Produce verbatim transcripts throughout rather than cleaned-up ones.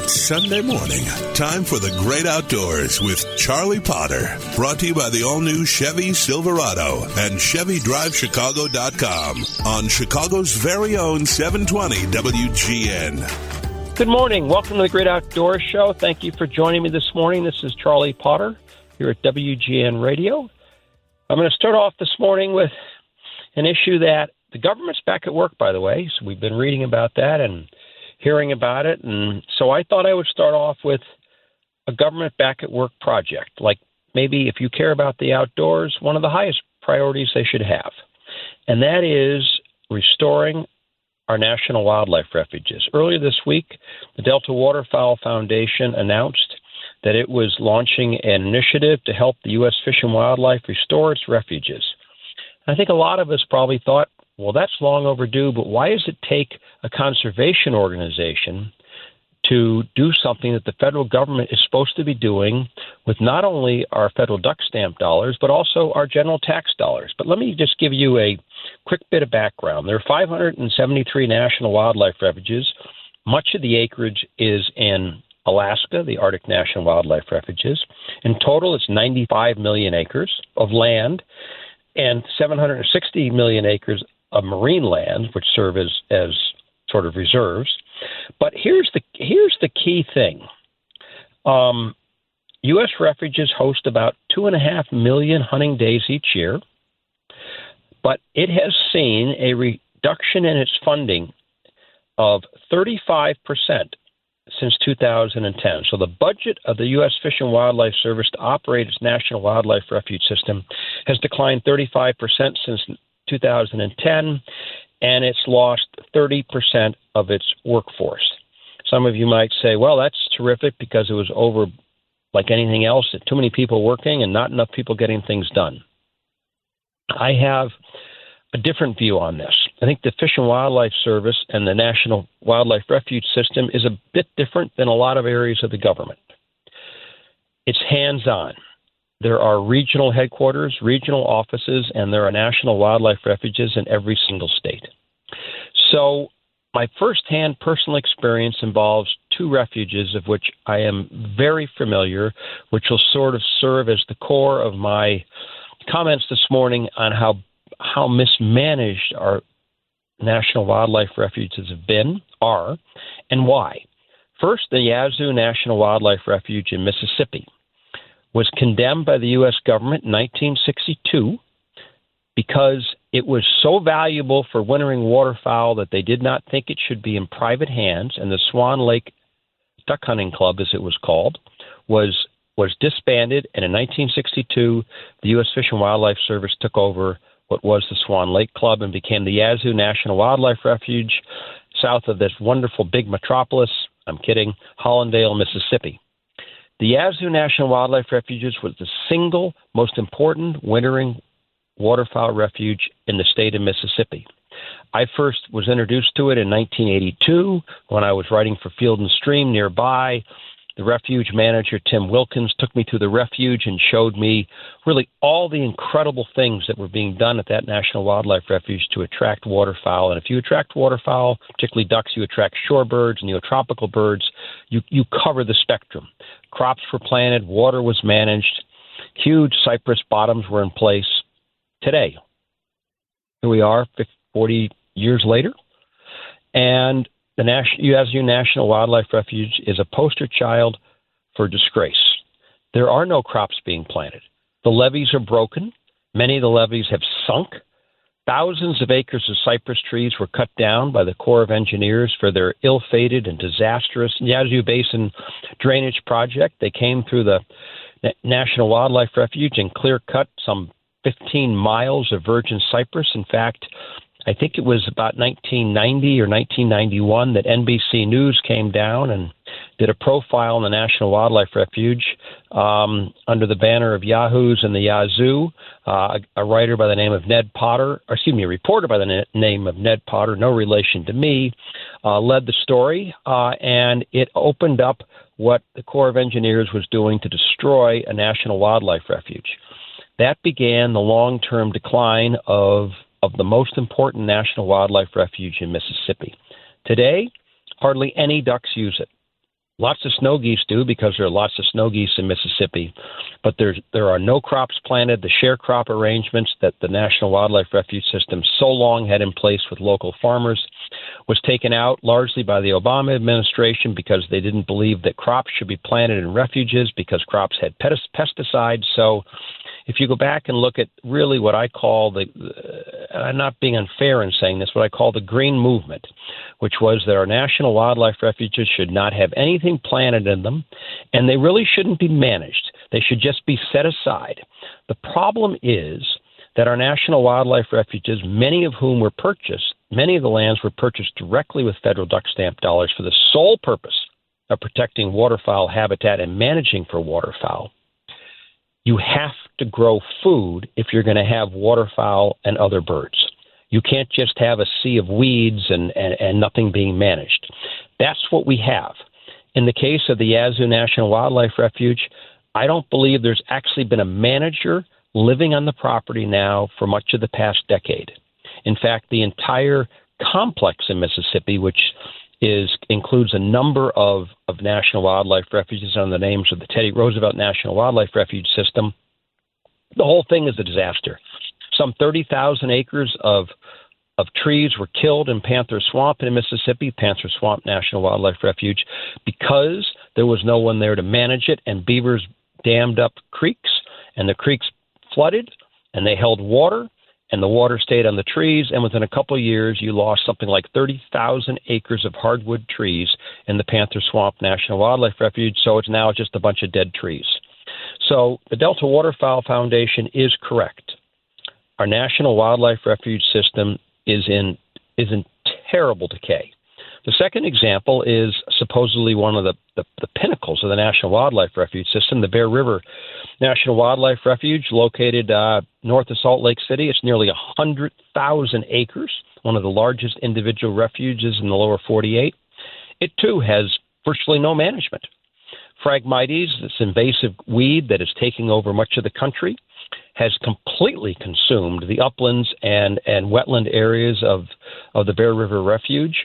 It's Sunday morning. Time for the great outdoors with Charlie Potter. Brought to you by the all-new Chevy Silverado and Chevy Drive Chicago dot com on Chicago's very own seven twenty W G N. Good morning. Welcome to the Great Outdoors Show. Thank you for joining me this morning. This is Charlie Potter here at W G N Radio. I'm going to start off this morning with an issue that the government's back at work, by the way. So we've been reading about that and hearing about it. And so I thought I would start off with a government back at work project. Like maybe if you care about the outdoors, one of the highest priorities they should have. And that is restoring our national wildlife refuges. Earlier this week, the Delta Waterfowl Foundation announced that it was launching an initiative to help the U S Fish and Wildlife restore its refuges. I think a lot of us probably thought, well, that's long overdue, but why does it take a conservation organization to do something that the federal government is supposed to be doing with not only our federal duck stamp dollars, but also our general tax dollars? But let me just give you a quick bit of background. There are five hundred seventy-three national wildlife refuges. Much of the acreage is in Alaska, the Arctic National Wildlife Refuges. In total, it's ninety-five million acres of land and seven hundred sixty million acres of marine land, which serve as, as sort of reserves. But here's the here's the key thing. Um, U S refuges host about two and a half million hunting days each year, but it has seen a reduction in its funding of thirty-five percent since two thousand ten. So the budget of the U S Fish and Wildlife Service to operate its National Wildlife Refuge System has declined thirty-five percent since two thousand ten, and it's lost thirty percent of its workforce. Some of you might say, well, that's terrific because it was over, like anything else, too many people working and not enough people getting things done. I have a different view on this. I think the Fish and Wildlife Service and the National Wildlife Refuge System is a bit different than a lot of areas of the government. It's hands-on. There are regional headquarters, regional offices, and there are national wildlife refuges in every single state. So my firsthand personal experience involves two refuges of which I am very familiar, which will sort of serve as the core of my comments this morning on how how mismanaged our national wildlife refuges have been, are, and why. First, the Yazoo National Wildlife Refuge in Mississippi was condemned by the U S government in nineteen sixty-two because it was so valuable for wintering waterfowl that they did not think it should be in private hands, and the Swan Lake Duck Hunting Club, as it was called, was was disbanded, and in nineteen sixty-two, the U S Fish and Wildlife Service took over what was the Swan Lake Club and became the Yazoo National Wildlife Refuge south of this wonderful big metropolis, I'm kidding, Hollandale, Mississippi. The Yazoo National Wildlife Refuges was the single most important wintering waterfowl refuge in the state of Mississippi. I first was introduced to it in nineteen eighty-two when I was writing for Field and Stream nearby. The refuge manager, Tim Wilkins, took me to the refuge and showed me really all the incredible things that were being done at that National Wildlife Refuge to attract waterfowl. And if you attract waterfowl, particularly ducks, you attract shorebirds, neotropical birds. You, you cover the spectrum. Crops were planted, water was managed, huge cypress bottoms were in place. Today, here we are, forty years later, and the Yazoo National Wildlife Refuge is a poster child for disgrace. There are no crops being planted. The levees are broken. Many of the levees have sunk. Thousands of acres of cypress trees were cut down by the Corps of Engineers for their ill-fated and disastrous Yazoo Basin Drainage Project. They came through the National Wildlife Refuge and clear-cut some fifteen miles of virgin cypress. In fact, I think it was about nineteen ninety or nineteen ninety-one that N B C News came down and did a profile in the National Wildlife Refuge um, under the banner of Yahoos and the Yazoo. Uh, a, a writer by the name of Ned Potter, or excuse me, a reporter by the na- name of Ned Potter, no relation to me, uh, led the story, uh, and it opened up what the Corps of Engineers was doing to destroy a national wildlife refuge. That began the long-term decline of of the most important national wildlife refuge in Mississippi. Today, hardly any ducks use it. Lots of snow geese do because there are lots of snow geese in Mississippi, but there's, there are no crops planted. The share crop arrangements that the National Wildlife Refuge System so long had in place with local farmers was taken out largely by the Obama administration because they didn't believe that crops should be planted in refuges because crops had pesticides. So if you go back and look at really what I call the, uh, I'm not being unfair in saying this, what I call the green movement, which was that our national wildlife refuges should not have anything planted in them, and they really shouldn't be managed. They should just be set aside. The problem is that our national wildlife refuges, many of whom were purchased, many of the lands were purchased directly with federal duck stamp dollars for the sole purpose of protecting waterfowl habitat and managing for waterfowl. You have to grow food if you're going to have waterfowl and other birds. You can't just have a sea of weeds and, and, and nothing being managed. That's what we have. In the case of the Yazoo National Wildlife Refuge, I don't believe there's actually been a manager living on the property now for much of the past decade. In fact, the entire complex in Mississippi, which is includes a number of, of national wildlife refuges under the names of the Teddy Roosevelt National Wildlife Refuge System, the whole thing is a disaster. Some thirty thousand acres of of trees were killed in Panther Swamp in Mississippi, Panther Swamp National Wildlife Refuge, because there was no one there to manage it, and beavers dammed up creeks, and the creeks flooded, and they held water, and the water stayed on the trees, and within a couple of years, you lost something like thirty thousand acres of hardwood trees in the Panther Swamp National Wildlife Refuge, so it's now just a bunch of dead trees. So the Delta Waterfowl Foundation is correct. Our National Wildlife Refuge System is in is in terrible decay. The second example is supposedly one of the, the, the pinnacles of the National Wildlife Refuge System, the Bear River National Wildlife Refuge, located uh, north of Salt Lake City. It's nearly one hundred thousand acres, one of the largest individual refuges in the lower forty-eight. It, too, has virtually no management. Phragmites, this invasive weed that is taking over much of the country, has completely consumed the uplands and, and wetland areas of, of the Bear River Refuge.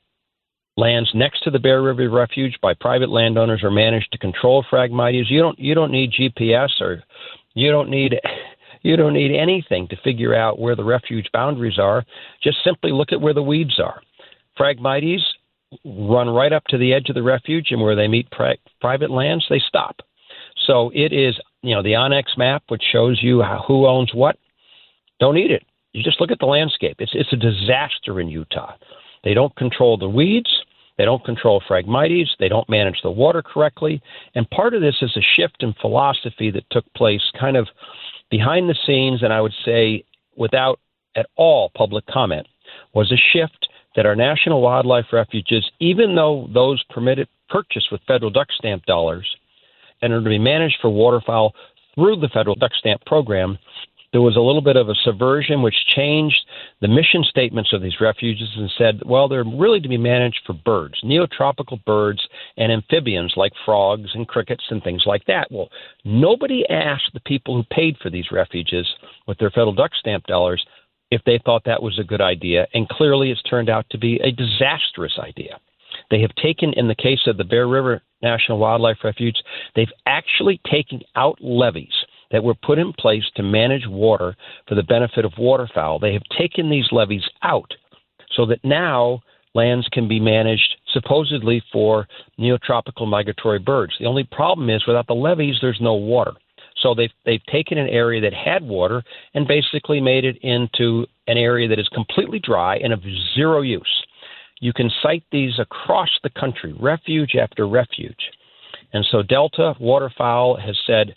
Lands next to the Bear River Refuge by private landowners are managed to control Phragmites. You don't you don't need G P S or you don't need you don't need anything to figure out where the refuge boundaries are. Just simply look at where the weeds are. Phragmites run right up to the edge of the refuge, and where they meet pri- private lands, they stop. So it is, you know, the Onyx map, which shows you how, who owns what. Don't need it. You just look at the landscape. It's it's a disaster in Utah. They don't control the weeds. They don't control Phragmites. They don't manage the water correctly. And part of this is a shift in philosophy that took place kind of behind the scenes, and I would say without at all public comment, was a shift that our national wildlife refuges, even though those permitted purchase with federal duck stamp dollars and are to be managed for waterfowl through the federal duck stamp program, there was a little bit of a subversion which changed the mission statements of these refuges and said, well, they're really to be managed for birds, neotropical birds and amphibians like frogs and crickets and things like that. Well, nobody asked the people who paid for these refuges with their federal duck stamp dollars if they thought that was a good idea, and clearly it's turned out to be a disastrous idea. They have taken, in the case of the Bear River National Wildlife Refuge, they've actually taken out levees that were put in place to manage water for the benefit of waterfowl. They have taken these levees out so that now lands can be managed supposedly for neotropical migratory birds. The only problem is without the levees, there's no water. So they've, they've taken an area that had water and basically made it into an area that is completely dry and of zero use. You can cite these across the country, refuge after refuge. And so Delta Waterfowl has said,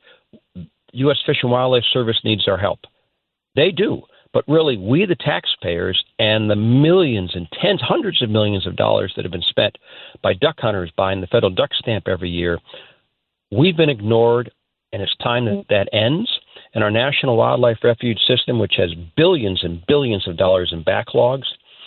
U S Fish and Wildlife Service needs our help. They do. But really, we, the taxpayers, and the millions and tens, hundreds of millions of dollars that have been spent by duck hunters buying the federal duck stamp every year, we've been ignored, and it's time that that ends. And our National Wildlife Refuge System, which has billions and billions of dollars in backlogs,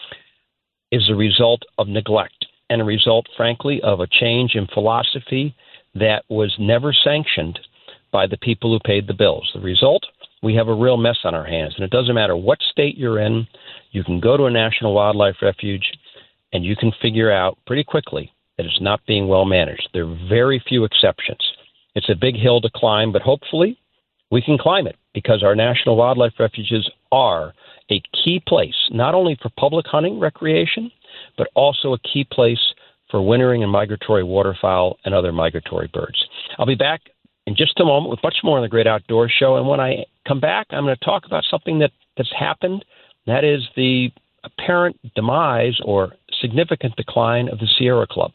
is a result of neglect and a result, frankly, of a change in philosophy that was never sanctioned by the people who paid the bills. The result, we have a real mess on our hands. And it doesn't matter what state you're in, you can go to a National Wildlife Refuge and you can figure out pretty quickly that is not being well managed. There are very few exceptions. It's a big hill to climb, but hopefully we can climb it because our national wildlife refuges are a key place, not only for public hunting recreation, but also a key place for wintering and migratory waterfowl and other migratory birds. I'll be back in just a moment with much more on the Great Outdoors Show. And when I come back, I'm going to talk about something that, that's happened. That is the apparent demise or significant decline of the Sierra Club.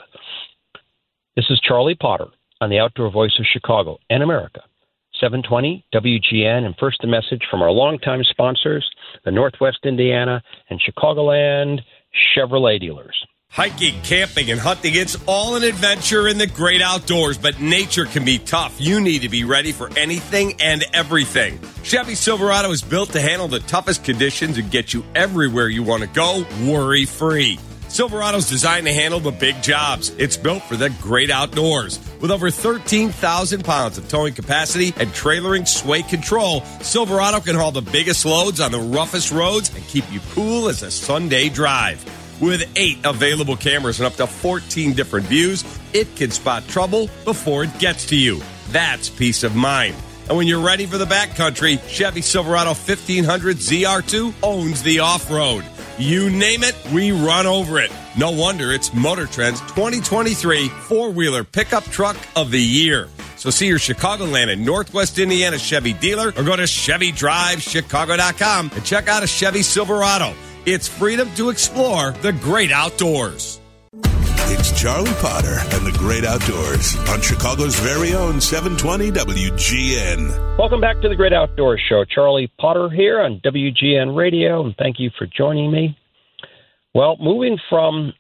This is Charlie Potter on the Outdoor Voice of Chicago and America, seven twenty W G N, and first a message from our longtime sponsors, the Northwest Indiana and Chicagoland Chevrolet dealers. Hiking, camping, and hunting, it's all an adventure in the great outdoors, but nature can be tough. You need to be ready for anything and everything. Chevy Silverado is built to handle the toughest conditions and get you everywhere you want to go, worry-free. Silverado's designed to handle the big jobs. It's built for the great outdoors. With over thirteen thousand pounds of towing capacity and trailering sway control, Silverado can haul the biggest loads on the roughest roads and keep you cool as a Sunday drive. With eight available cameras and up to fourteen different views, it can spot trouble before it gets to you. That's peace of mind. And when you're ready for the backcountry, Chevy Silverado fifteen hundred Z R two owns the off-road. You name it, we run over it. No wonder it's Motor Trend's twenty twenty-three four-wheeler pickup truck of the year. So see your Chicagoland and Northwest Indiana Chevy dealer or go to Chevy Drive Chicago dot com and check out a Chevy Silverado. It's freedom to explore the great outdoors. It's Charlie Potter and the Great Outdoors on Chicago's very own seven twenty W G N. Welcome back to the Great Outdoors Show. Charlie Potter here on W G N Radio, and thank you for joining me. Well, moving from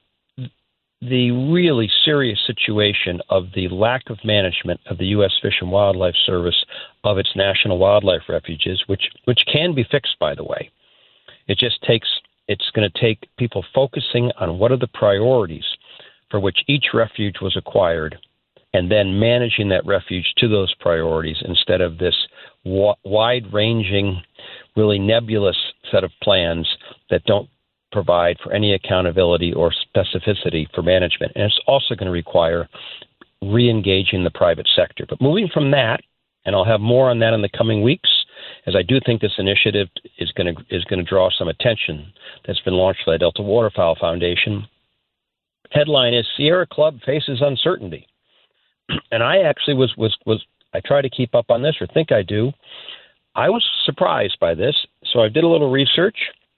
the really serious situation of the lack of management of the U S Fish and Wildlife Service of its national wildlife refuges, which which can be fixed, by the way. It just takes, it's going to take people focusing on what are the priorities for which each refuge was acquired, and then managing that refuge to those priorities instead of this wa- wide-ranging, really nebulous set of plans that don't provide for any accountability or specificity for management. And it's also going to require re-engaging the private sector. But moving from that, and I'll have more on that in the coming weeks, as I do think this initiative is going to is going to draw some attention that's been launched by the Delta Waterfowl Foundation. Headline is Sierra Club faces uncertainty. And I actually was, was, was, I try to keep up on this, or think I do. I was surprised by this, so I did a little research.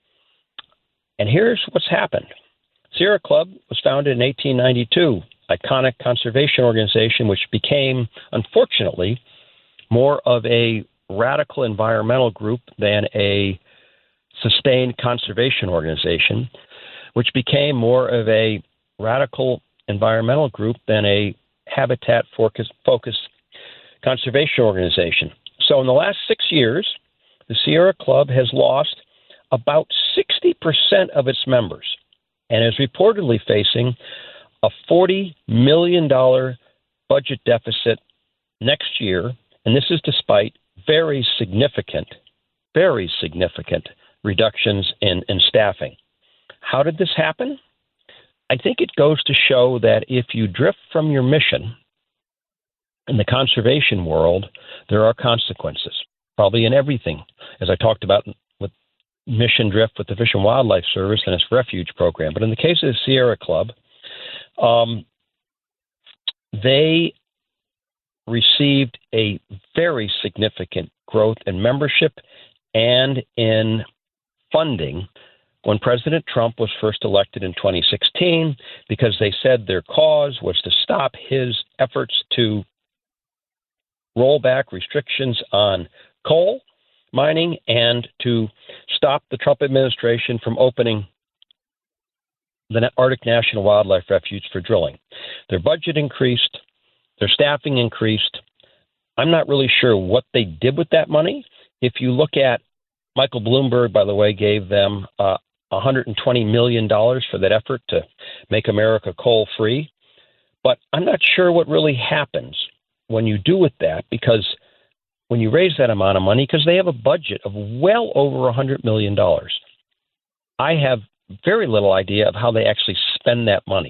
And here's what's happened. Sierra Club was founded in eighteen ninety-two, iconic conservation organization, which became, unfortunately, more of a radical environmental group than a sustained conservation organization, which became more of a radical environmental group than a habitat focused conservation organization. So in the last six years, the Sierra Club has lost about sixty percent of its members and is reportedly facing a forty million dollars budget deficit next year. And this is despite very significant, very significant reductions in, in staffing. How did this happen? I think it goes to show that if you drift from your mission in the conservation world, there are consequences, probably in everything, as I talked about with mission drift with the Fish and Wildlife Service and its refuge program. But in the case of the Sierra Club, um, they received a very significant growth in membership and in funding when President Trump was first elected in twenty sixteen, because they said their cause was to stop his efforts to roll back restrictions on coal mining and to stop the Trump administration from opening the Arctic National Wildlife Refuge for drilling. Their budget increased, their staffing increased. I'm not really sure what they did with that money. If you look at, Michael Bloomberg, by the way, gave them uh, one hundred twenty million dollars for that effort to make America coal-free. But I'm not sure what really happens when you do with that, because when you raise that amount of money, because they have a budget of well over one hundred million dollars, I have very little idea of how they actually spend that money,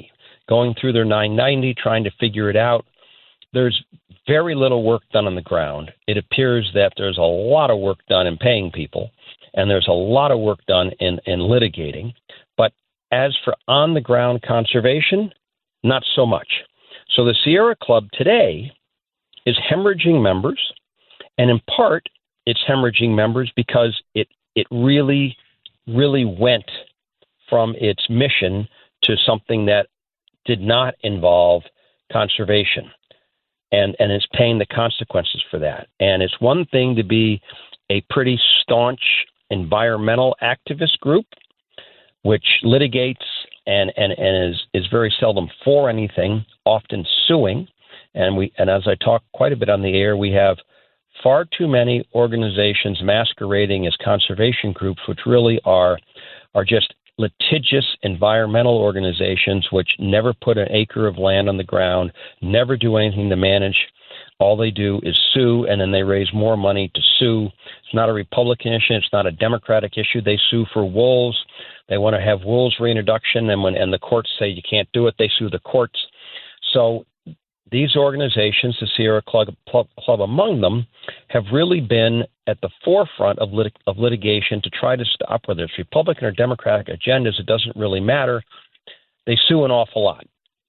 going through their nine ninety, trying to figure it out. There's very little work done on the ground. It appears that there's a lot of work done in paying people, and there's a lot of work done in, in litigating. But as for on-the-ground conservation, not so much. So the Sierra Club today is hemorrhaging members, and in part, it's hemorrhaging members because it it really, really went from its mission to something that did not involve conservation, and, and it's paying the consequences for that. And it's one thing to be a pretty staunch environmental activist group, which litigates and, and, and is, is very seldom for anything, often suing. And we and as I talk quite a bit on the air, we have far too many organizations masquerading as conservation groups, which really are are just litigious environmental organizations which never put an acre of land on the ground, never do anything to manage. All they do is sue, and then they raise more money to sue. It's not a Republican issue. It's not a Democratic issue. They sue for wolves. They want to have wolves reintroduction, and when and the courts say you can't do it, they sue the courts. So these organizations, the Sierra Club, Club among them, have really been at the forefront of, lit- of litigation to try to stop, whether it's Republican or Democratic agendas, it doesn't really matter. They sue an awful lot.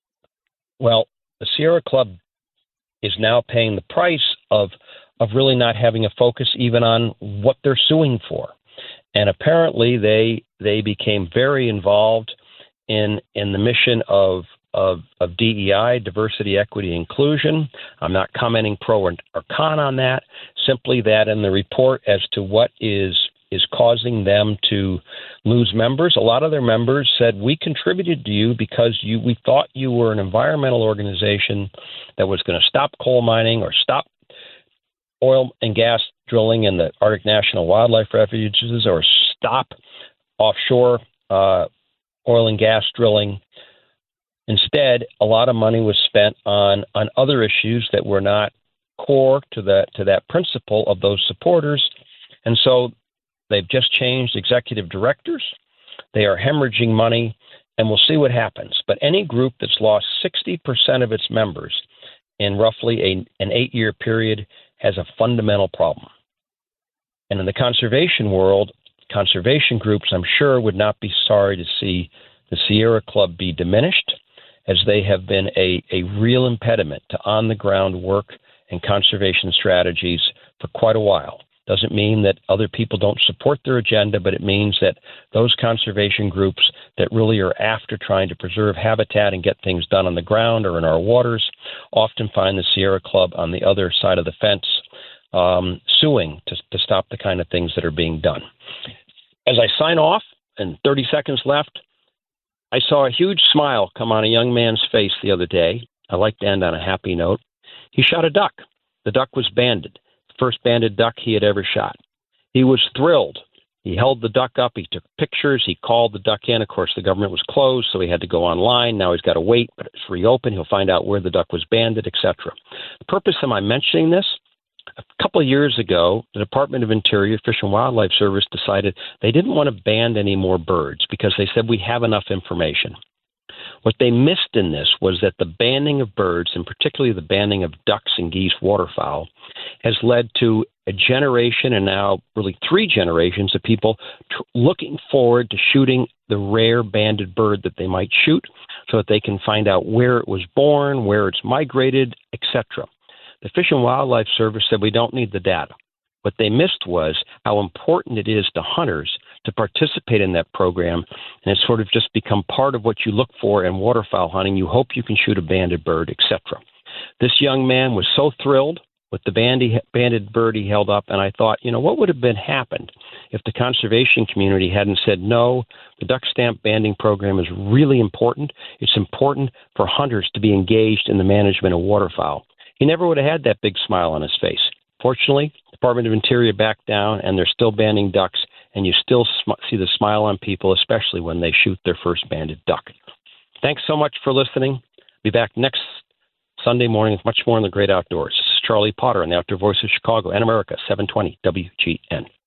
Well, the Sierra Club is now paying the price of of really not having a focus even on what they're suing for. And apparently they they became very involved in in the mission of Of, of D E I, diversity, equity, inclusion. I'm not commenting pro or, or con on that, simply that in the report as to what is is causing them to lose members. A lot of their members said, we contributed to you because you we thought you were an environmental organization that was going to stop coal mining or stop oil and gas drilling in the Arctic National Wildlife Refuges or stop offshore uh, oil and gas drilling. Instead, a lot of money was spent on, on other issues that were not core to that to that principle of those supporters. And so they've just changed executive directors. They are hemorrhaging money, and we'll see what happens. But any group that's lost sixty percent of its members in roughly a, an eight-year period has a fundamental problem. And in the conservation world, conservation groups, I'm sure, would not be sorry to see the Sierra Club be diminished, as they have been a, a real impediment to on-the-ground work and conservation strategies for quite a while. Doesn't mean that other people don't support their agenda, but it means that those conservation groups that really are after trying to preserve habitat and get things done on the ground or in our waters often find the Sierra Club on the other side of the fence um, suing to, to stop the kind of things that are being done. As I sign off, and thirty seconds left, I saw a huge smile come on a young man's face the other day. I like to end on a happy note. He shot a duck. The duck was banded, the first banded duck he had ever shot. He was thrilled. He held the duck up. He took pictures. He called the duck in. Of course, the government was closed, so he had to go online. Now he's got to wait, but it's reopened. He'll find out where the duck was banded, et cetera. The purpose of my mentioning this, a couple of years ago, the Department of Interior, Fish and Wildlife Service decided they didn't want to ban any more birds because they said we have enough information. What they missed in this was that the banning of birds, and particularly the banning of ducks and geese, waterfowl, has led to a generation and now really three generations of people t- looking forward to shooting the rare banded bird that they might shoot so that they can find out where it was born, where it's migrated, et cetera. The Fish and Wildlife Service said we don't need the data. What they missed was how important it is to hunters to participate in that program, and it's sort of just become part of what you look for in waterfowl hunting. You hope you can shoot a banded bird, et cetera. This young man was so thrilled with the bandy, banded bird he held up, and I thought, you know, what would have been happened if the conservation community hadn't said, no, the duck stamp banding program is really important. It's important for hunters to be engaged in the management of waterfowl. He never would have had that big smile on his face. Fortunately, the Department of Interior backed down, and they're still banning ducks, and you still sm- see the smile on people, especially when they shoot their first banded duck. Thanks so much for listening. Be back next Sunday morning with much more in the great outdoors. This is Charlie Potter on the Outdoor Voice of Chicago and America, seven twenty W G N.